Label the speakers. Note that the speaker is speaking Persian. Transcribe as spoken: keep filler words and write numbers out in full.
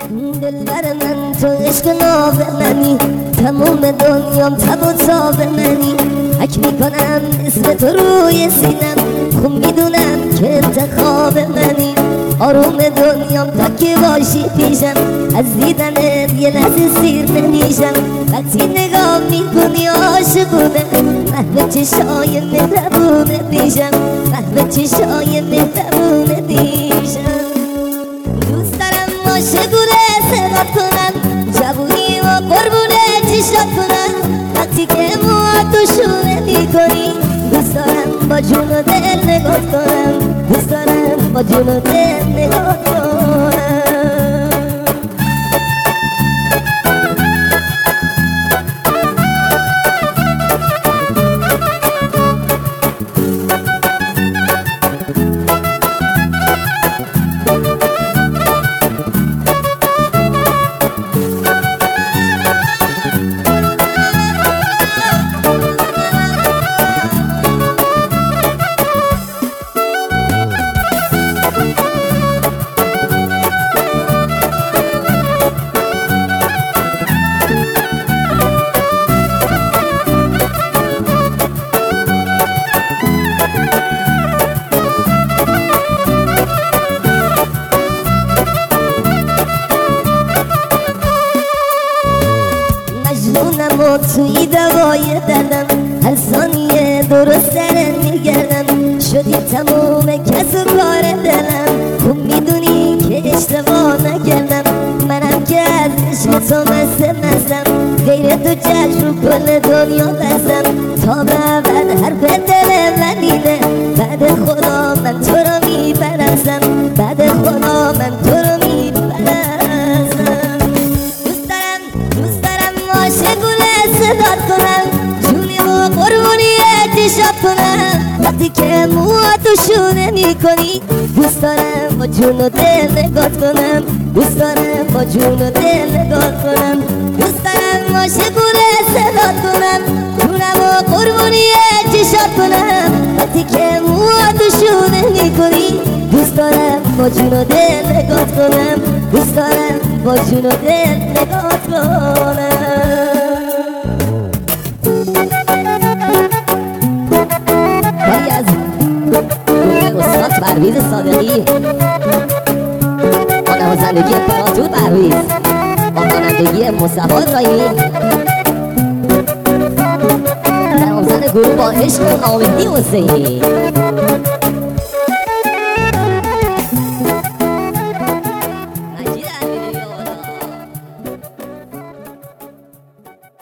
Speaker 1: دلبر من تو عشق ناب منی، تموم دنیام تب و تاب منی. حک میکنم اسم تو روی سینم، خوب میدونم که انتخاب منی. آروم دنیام تا که باشی پیشم، از دیدنت یه لحظه سیر نمیشم. وقتی نگاه میکنی عاشقونه، محو چشای مهربونه پیشم، محو چشای مهربونه پیشم. دوست دارم عاشقونه صدات کنن، جوونی و قربونه چشات کنن. وقتی که موها تو شونه میکنی، دوست دارم با جون و دل نگات کنم، دوست دارم با جون و دل نگات کنم. و توی دوای دلم، هر ثانیه درست سرت میگردم. شدی تموم کس و کار دلم، خوب میدونی که اشتباه نکردم. منم که از عشق تو مست مستم، غیر تو چشم رو کل دنیا بستم. تا به بعد حرف دل من اینه، بعد خدا من تو رو میپرستم، بعد خدا من تو رو میپرستم. دوست دارم دوست دارم عاشقونه صدات کنم، جونی و قربونی چشات کنم. وقتی که موها تو شونه میکنی، دوست دارم با جون و دل نگات کنم، دوست دارم با جون و دل نگات کنم. دوست دارم عاشقونه صدات کنم، جونم و قربونی چشات کنم. وقتی که موها تو شونه میکنی، دوست دارم با جون و دل نگات کنم، دوست دارم با جون و دل نگات کنم. کاری از استاد پرویز صادقی با نوازندگی امپراتور پرویز، با خوانندگی مصطفی ابراهیمی، نوازنده گروه با عشق حامدی حسینی.